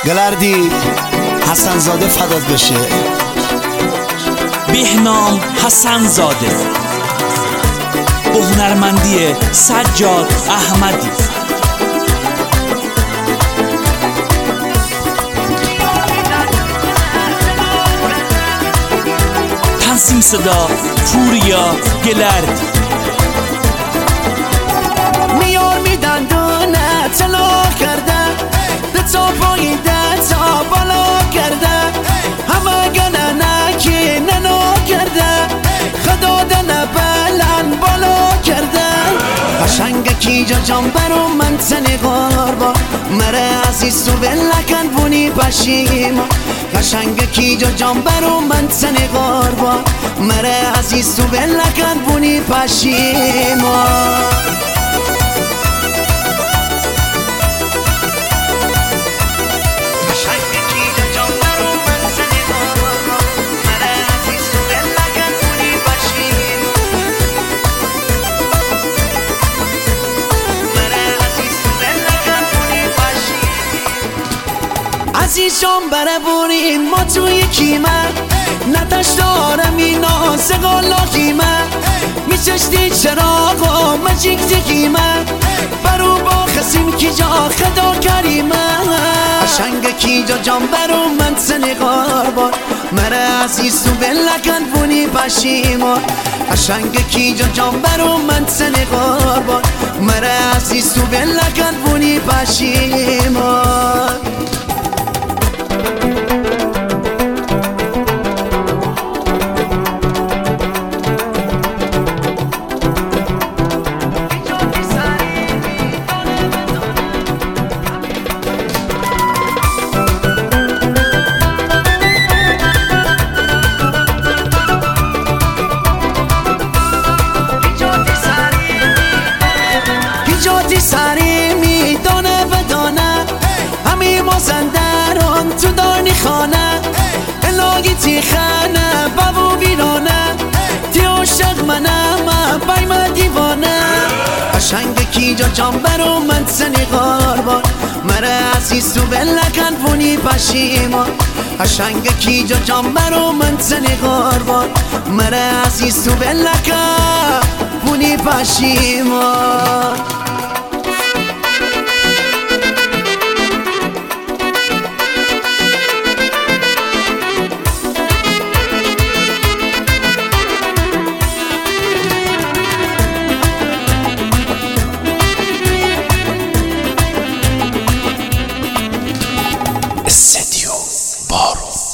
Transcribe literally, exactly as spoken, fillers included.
گلردی حسن زاده فدات بشه. بهنام حسن زاده با هنرمندی سجاد احمدی. تنظیم صدا پوریا گلردی. میار میدن دونه طلا کرده ده تا پایی ده تا بالا کرده همه گنه نکی ننا کرده خدا دنه بلن بالا کرده قشنگ کی جا جان برو من تنی غاربا مره عزیز تو بلکن بونی پشیما قشنگ کی جا جان برو من تنی غاربا مره عزیز تو بلکن بونی پشیما. عزیزم بره بورین ما توی کیمه نتش دارم این ناز قالا کیمه میچشتی چراغا مجیک تکیمه برو با خسیم کی جا خدا کریمه قشنگ کی جا جان برو من سنی غاربار مره عزیز تو بلکن بونی پشیما قشنگ کی جا جان برو من سنی غاربار مره عزیز تو بلکن بونی پشیما. سری میدانه بدانه همی مازندران تو دانی خانه الهی تی خانه بابو ویرانه تی عاشق منم بایم دیوانه قشنگ کی جا جان برو من سنی غاربار مره عزیز تو بلکن بونی پشیما قشنگ کی جا جان برو من سنی غاربار مره عزیز تو بلکن بونی پشیما. استدیو بارو.